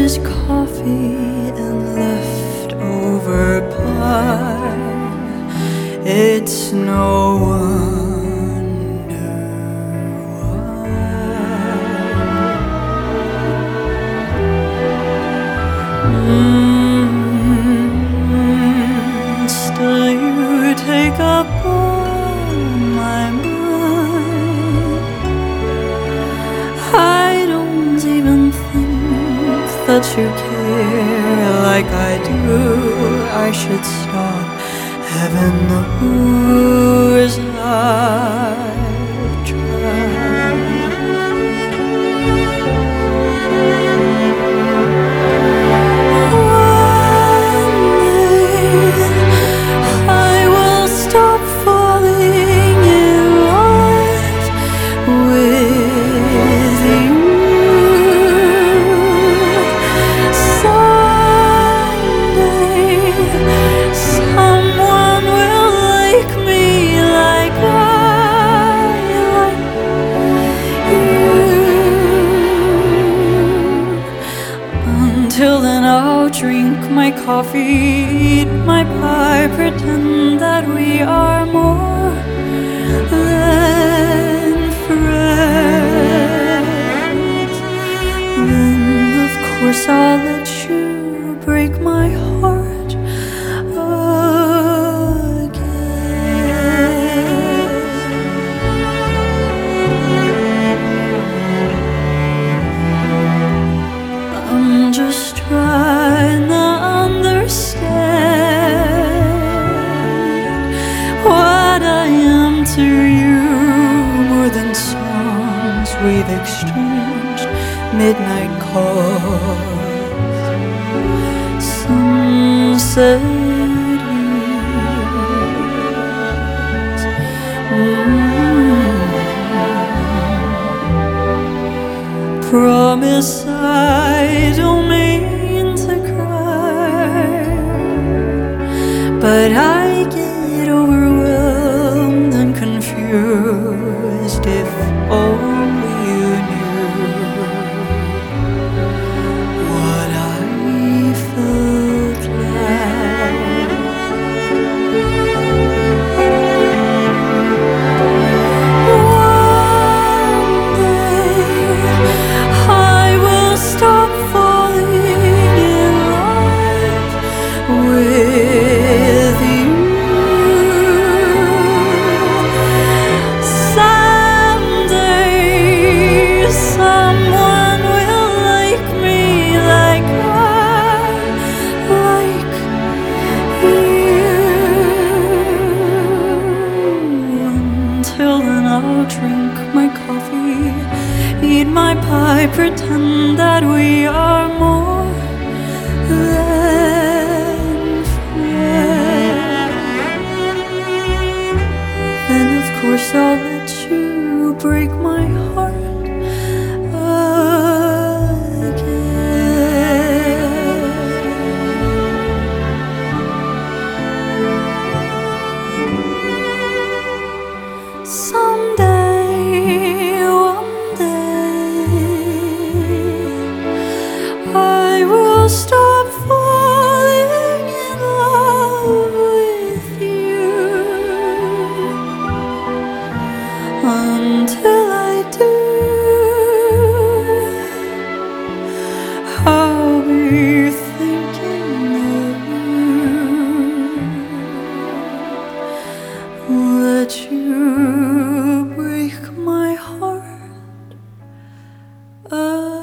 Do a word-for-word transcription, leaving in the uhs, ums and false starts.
his coffee and leftover pie. It's no wonder why. Mm, still you take up all my mind. I don't even think that you care like I do. I should stop. Heaven knows I've tried. One day I will stop falling in love with you. Someday someone will like me like I like you. Until then I'll drink my coffee, eat my pie, pretend that we are more than friends. Then of course I'll let you break my heart again. I'm just trying to understand what I am to you, more than songs we've exchanged, midnight calls, sunset views. Mm. Promise I don't mean to cry, but I get overwhelmed and confused. If only you knew what I felt like. One day I will stop falling in love with you. Someday someone will like me like I like you. Until then I'll drink my coffee, eat my pie, pretend that we are more than friends. Then of course I'll let you break my heart again. Someday, one day, I will stop falling in love with you. Until I do, I'll be thinking of you. Let you break my heart again.